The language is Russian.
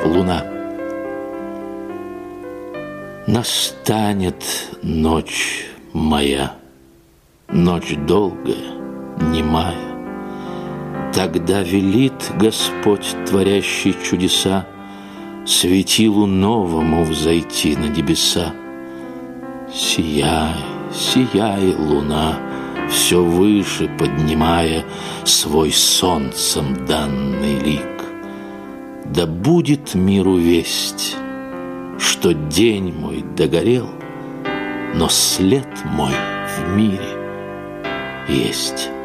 луна. Настанет ночь моя, ночь долгая, немая. Тогда велит Господь, творящий чудеса, светилу новому взойти на небеса. Сияй, сияй, луна, все выше поднимая свой солнцем данный лик. Да будет миру весть, что день мой догорел, но след мой в мире есть.